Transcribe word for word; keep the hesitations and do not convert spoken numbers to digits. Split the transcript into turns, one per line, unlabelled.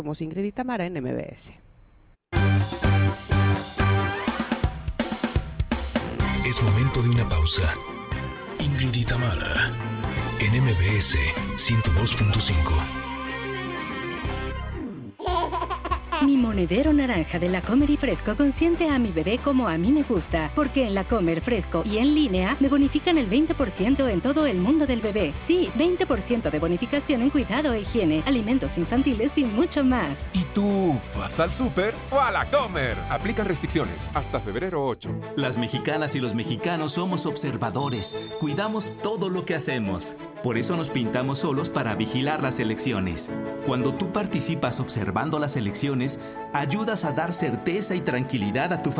Somos Ingrid y Tamara en M B S.
Es momento de una pausa. Ingrid y Tamara en M B S ciento dos punto cinco.
Mi monedero naranja de La Comer y Fresco consiente a mi bebé como a mí me gusta, porque en La Comer Fresco y en línea me bonifican el veinte por ciento en todo el mundo del bebé. Sí, veinte por ciento de bonificación en cuidado e higiene, alimentos infantiles y mucho más.
¿Y tú vas al súper o a La Comer? Aplican restricciones hasta febrero ocho.
Las mexicanas y los mexicanos somos observadores. Cuidamos todo lo que hacemos. Por eso nos pintamos solos para vigilar las elecciones. Cuando tú participas observando las elecciones, ayudas a dar certeza y tranquilidad a tu familia.